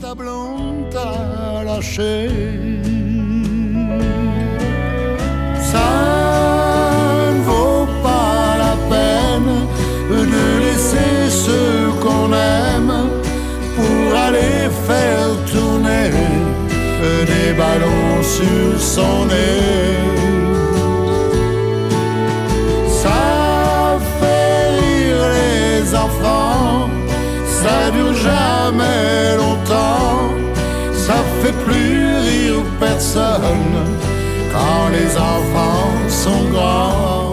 ta blonde t'a lâché. Ça ne vaut pas la peine de laisser ceux qu'on aime pour aller faire tourner des ballons sur son nez. Ça fait rire les enfants, ça dure jamais longtemps, ça fait plus rire personne quand les enfants sont grands.